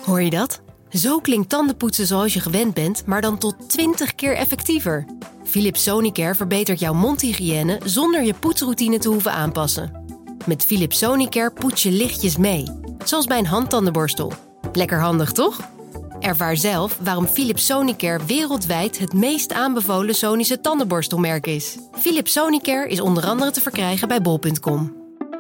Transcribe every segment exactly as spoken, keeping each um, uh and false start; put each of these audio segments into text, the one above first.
Hoor je dat? Zo klinkt tandenpoetsen zoals je gewend bent, maar dan tot twintig keer effectiever. Philips Sonicare verbetert jouw mondhygiëne zonder je poetsroutine te hoeven aanpassen. Met Philips Sonicare poets je lichtjes mee, zoals bij een handtandenborstel. Lekker handig, toch? Ervaar zelf waarom Philips Sonicare wereldwijd het meest aanbevolen Sonische tandenborstelmerk is. Philips Sonicare is onder andere te verkrijgen bij bol punt com.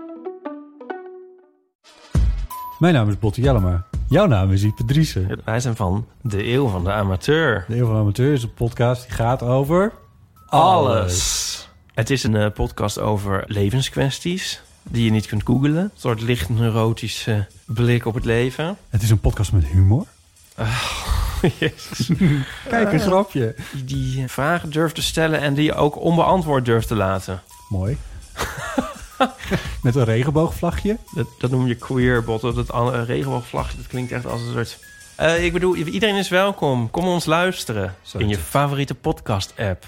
Mijn naam is Botte Jellema. Jouw naam is Ipe Driessen. Wij zijn van De Eeuw van de Amateur. De Eeuw van de Amateur is een podcast die gaat over... Alles. alles. Het is een uh, podcast over levenskwesties die je niet kunt googlen. Een soort licht neurotische blik op het leven. Het is een podcast met humor. Oh, jezus. Kijk, een grapje. Die, die vragen durft te stellen en die je ook onbeantwoord durft te laten. Mooi. Met een regenboogvlagje. Dat, dat noem je queer, Botte. Dat uh, regenboogvlagje, dat klinkt echt als een soort... Uh, ik bedoel, iedereen is welkom. Kom ons luisteren Zo in je favoriete podcast-app.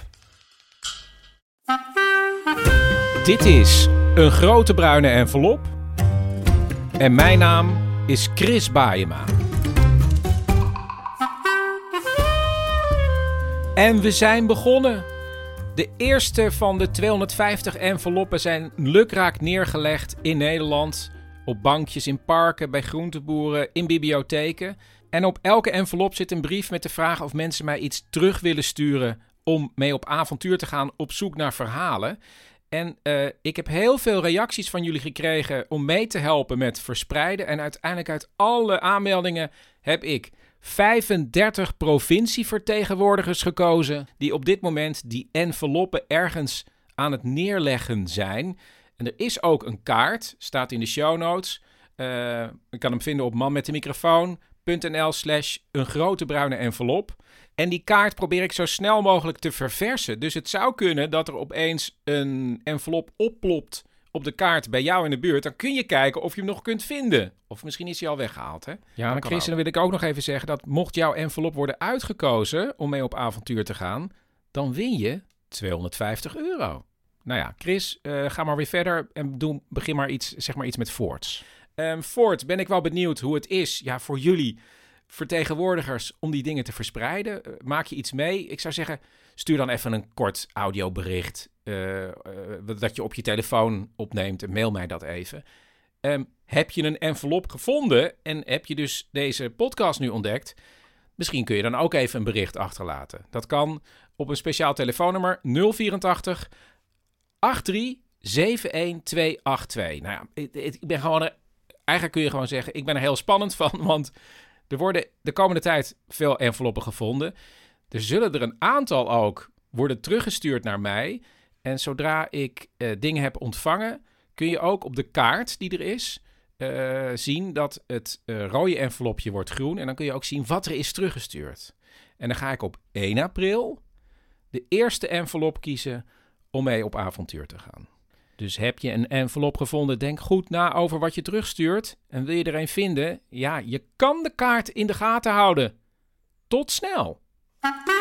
Dit is Een Grote Bruine Envelop. En mijn naam is Chris Baeyema. En we zijn begonnen. De eerste van de tweehonderdvijftig enveloppen zijn lukraak neergelegd in Nederland. Op bankjes, in parken, bij groenteboeren, in bibliotheken. En op elke envelop zit een brief met de vraag of mensen mij iets terug willen sturen om mee op avontuur te gaan op zoek naar verhalen. En uh, ik heb heel veel reacties van jullie gekregen om mee te helpen met verspreiden. En uiteindelijk uit alle aanmeldingen heb ik vijfendertig provincievertegenwoordigers gekozen die op dit moment die enveloppen ergens aan het neerleggen zijn. En er is ook een kaart, staat in de show notes. Uh, je kan hem vinden op manmetdemicrofoon.nl slash een grote bruine envelop. En die kaart probeer ik zo snel mogelijk te verversen. Dus het zou kunnen dat er opeens een envelop opplopt op de kaart bij jou in de buurt. Dan kun je kijken of je hem nog kunt vinden. Of misschien is hij al weggehaald, hè? Ja, maar Chris, dan wil ik ook nog even zeggen dat mocht jouw envelop worden uitgekozen om mee op avontuur te gaan, dan win je tweehonderdvijftig euro. Nou ja, Chris, uh, ga maar weer verder en doe, begin maar iets, zeg maar iets met Voorts. Um, Voort, ben ik wel benieuwd hoe het is, ja, voor jullie vertegenwoordigers om die dingen te verspreiden. Uh, maak je iets mee? Ik zou zeggen, stuur dan even een kort audiobericht uh, uh, dat je op je telefoon opneemt en mail mij dat even. Um, heb je een envelop gevonden en heb je dus deze podcast nu ontdekt? Misschien kun je dan ook even een bericht achterlaten. Dat kan op een speciaal telefoonnummer nul vierentachtig achttien zeventig twee acht twee. Nou ja, ik ben gewoon... Eigenlijk kun je gewoon zeggen, ik ben er heel spannend van, want er worden de komende tijd veel enveloppen gevonden. Er zullen er een aantal ook worden teruggestuurd naar mij. En zodra ik uh, dingen heb ontvangen, kun je ook op de kaart die er is uh, zien dat het uh, rode envelopje wordt groen. En dan kun je ook zien wat er is teruggestuurd. En dan ga ik op één april de eerste envelop kiezen om mee op avontuur te gaan. Dus heb je een envelop gevonden, denk goed na over wat je terugstuurt. En wil je er een vinden? Ja, je kan de kaart in de gaten houden. Tot snel!